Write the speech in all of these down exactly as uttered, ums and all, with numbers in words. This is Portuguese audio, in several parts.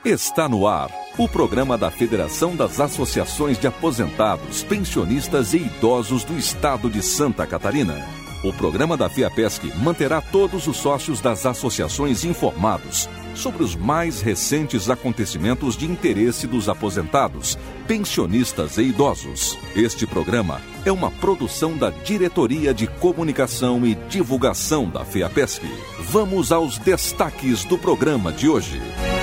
Está no ar o programa da Federação das Associações de Aposentados, Pensionistas e Idosos do Estado de Santa Catarina. O programa da FEAPESC manterá todos os sócios das associações informados sobre os mais recentes acontecimentos de interesse dos aposentados, pensionistas e idosos. Este programa é uma produção da Diretoria de Comunicação e Divulgação da FEAPESC. Vamos aos destaques do programa de hoje.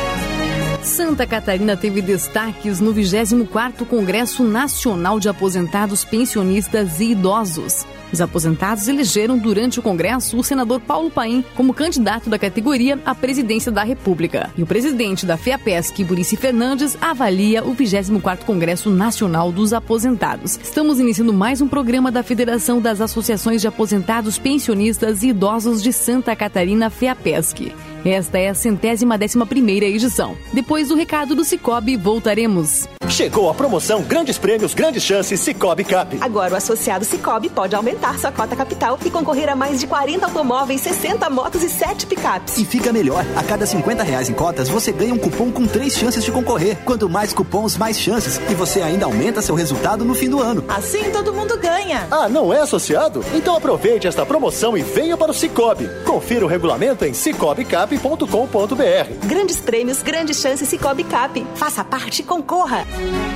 Santa Catarina teve destaques no vigésimo quarto Congresso Nacional de Aposentados, Pensionistas e Idosos. Os aposentados elegeram durante o Congresso o senador Paulo Paim como candidato da categoria à presidência da República. E o presidente da FEAPESC, Buricy Fernandes, avalia o vigésimo quarto Congresso Nacional dos Aposentados. Estamos iniciando mais um programa da Federação das Associações de Aposentados, Pensionistas e Idosos de Santa Catarina, FEAPESC. Esta é a centésima décima primeira edição. Depois do recado do Cicobi, voltaremos. Chegou a promoção Grandes Prêmios, Grandes Chances Cicobi Cap. Agora o associado Cicobi pode aumentar sua cota capital e concorrer a mais de quarenta automóveis, sessenta motos e sete picapes. E fica melhor. A cada cinquenta reais em cotas, você ganha um cupom com três chances de concorrer. Quanto mais cupons, mais chances. E você ainda aumenta seu resultado no fim do ano. Assim todo mundo ganha. Ah, não é associado? Então aproveite esta promoção e venha para o Cicobi. Confira o regulamento em cicobi cap ponto com ponto b r. Grandes prêmios, grandes chances Cicobi Cap. Faça parte e concorra.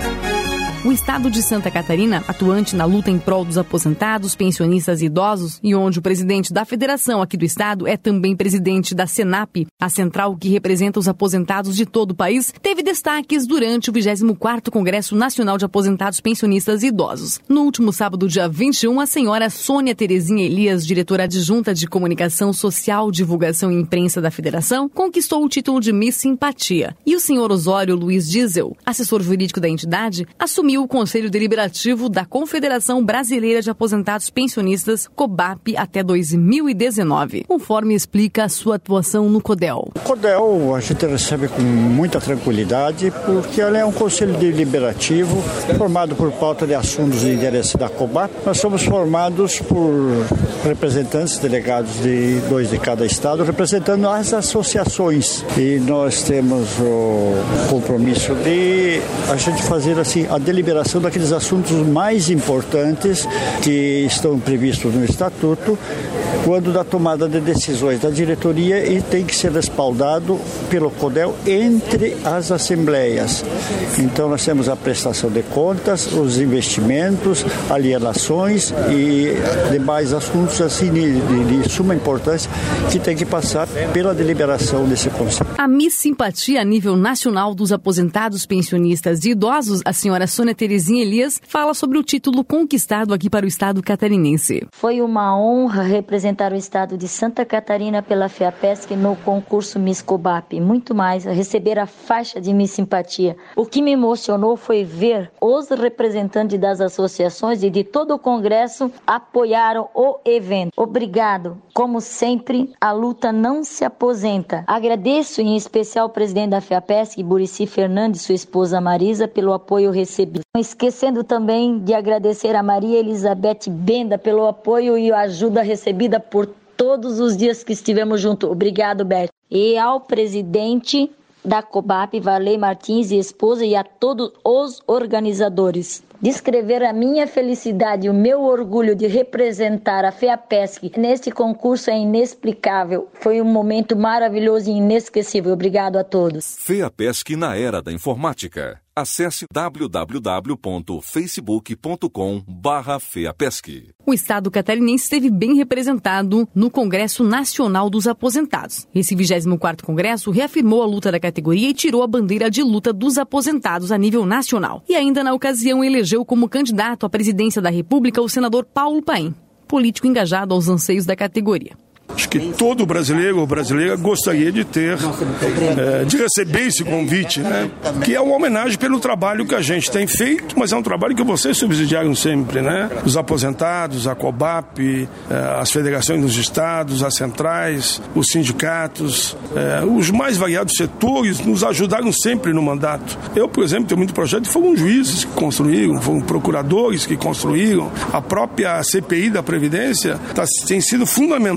O estado de Santa Catarina, atuante na luta em prol dos aposentados, pensionistas e idosos, e onde o presidente da federação aqui do estado é também presidente da Senap, a central que representa os aposentados de todo o país, teve destaques durante o vigésimo quarto Congresso Nacional de Aposentados, Pensionistas e Idosos. No último sábado, dia vinte e um, a senhora Sônia Terezinha Elias, diretora adjunta de Comunicação Social, Divulgação e Imprensa da federação, conquistou o título de Miss Simpatia. E o senhor Osório Luiz Diesel, assessor jurídico da entidade, assumiu o Conselho Deliberativo da Confederação Brasileira de Aposentados Pensionistas, COBAP, até dois mil e dezenove, conforme explica a sua atuação no CODEL. O CODEL a gente recebe com muita tranquilidade, porque ela é um conselho deliberativo formado por pauta de assuntos de interesse da COBAP. Nós somos formados por representantes, delegados de dois de cada estado, representando as associações. E nós temos o compromisso de a gente fazer assim a deliberação daqueles assuntos mais importantes que estão previstos no Estatuto, quando da tomada de decisões da diretoria, e tem que ser respaldado pelo CODEL entre as assembleias. Então nós temos a prestação de contas, os investimentos, alienações e demais assuntos assim de, de, de suma importância que tem que passar pela deliberação desse Conselho. A Miss Simpatia a nível nacional dos aposentados, pensionistas e idosos, a senhora Sônia Terezinha Elias, fala sobre o título conquistado aqui para o estado catarinense. Foi uma honra representar o estado de Santa Catarina pela FEAPESC no concurso Miss COBAP. Muito mais, receber a faixa de Miss Simpatia. O que me emocionou foi ver os representantes das associações e de todo o congresso apoiaram o evento. Obrigado. Como sempre, a luta não se aposenta. Agradeço em especial ao presidente da FEAPESC, Buricy Fernandes, sua esposa Marisa, pelo apoio recebido. Não esquecendo também de agradecer a Maria Elizabeth Benda pelo apoio e ajuda recebida por todos os dias que estivemos juntos. Obrigado, Beth. E ao presidente da COBAP, Varley Martins e esposa, e a todos os organizadores. Descrever a minha felicidade e o meu orgulho de representar a FEAPESC neste concurso é inexplicável. Foi um momento maravilhoso e inesquecível. Obrigado a todos. FEAPESC na era da informática. Acesse w w w ponto facebook ponto com barra FEAPESC. O estado catarinense esteve bem representado no Congresso Nacional dos Aposentados. Esse vigésimo quarto Congresso reafirmou a luta da categoria e tirou a bandeira de luta dos aposentados a nível nacional. E ainda na ocasião elegeu como candidato à presidência da República o senador Paulo Paim, político engajado aos anseios da categoria. Acho que todo brasileiro ou brasileira gostaria de ter, é, de receber esse convite, né? Que é uma homenagem pelo trabalho que a gente tem feito, mas é um trabalho que vocês subsidiaram sempre, né? Os aposentados, a COBAP, é, as federações dos estados, as centrais, os sindicatos, é, os mais variados setores nos ajudaram sempre no mandato. Eu, por exemplo, tenho muito projeto, foram juízes que construíram, foram procuradores que construíram, a própria C P I da Previdência tá, tem sido fundamental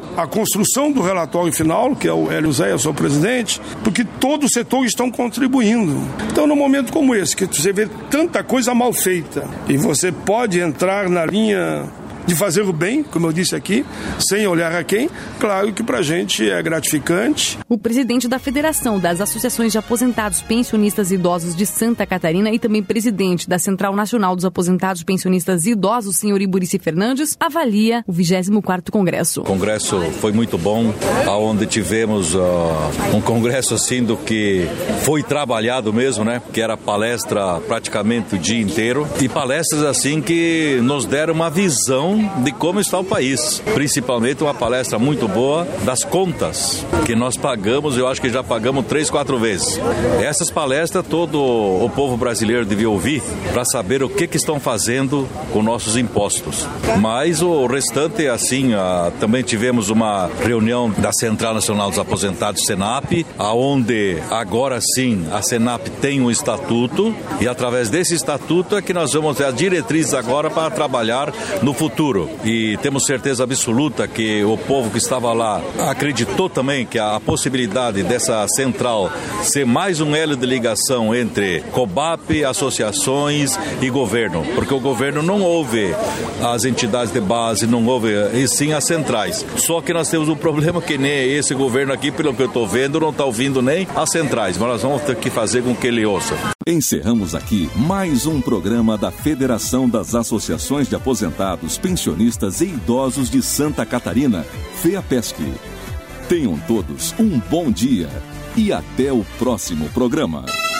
a construção do relatório final, que é o Hélio Zé, eu sou o presidente, porque todo o setor estão contribuindo. Então, num momento como esse, que você vê tanta coisa mal feita, e você pode entrar na linha de fazer o bem, como eu disse aqui, sem olhar a quem, claro que pra gente é gratificante. O presidente da Federação das Associações de Aposentados, Pensionistas e Idosos de Santa Catarina e também presidente da Central Nacional dos Aposentados, Pensionistas e Idosos, senhor Iburici Fernandes, avalia o vigésimo quarto Congresso. O Congresso foi muito bom, onde tivemos uh, um congresso assim do que foi trabalhado mesmo, né? Que era palestra praticamente o dia inteiro e palestras assim que nos deram uma visão de como está o país, principalmente uma palestra muito boa das contas que nós pagamos, eu acho que já pagamos três, quatro vezes. Essas palestras todo o povo brasileiro devia ouvir para saber o que que estão fazendo com nossos impostos. Mas o restante, assim, a, também tivemos uma reunião da Central Nacional dos Aposentados, Senap, aonde agora sim a Senap tem um estatuto e através desse estatuto é que nós vamos ter as diretrizes agora para trabalhar no futuro. E temos certeza absoluta que o povo que estava lá acreditou também que a possibilidade dessa central ser mais um elo de ligação entre COBAP, associações e governo, porque o governo não ouve as entidades de base, não ouve, e sim as centrais. Só que nós temos um problema que nem esse governo aqui, pelo que eu estou vendo, não está ouvindo nem as centrais, mas nós vamos ter que fazer com que ele ouça. Encerramos aqui mais um programa da Federação das Associações de Aposentados, Pensionistas e Idosos de Santa Catarina, FEAPESC. Tenham todos um bom dia e até o próximo programa.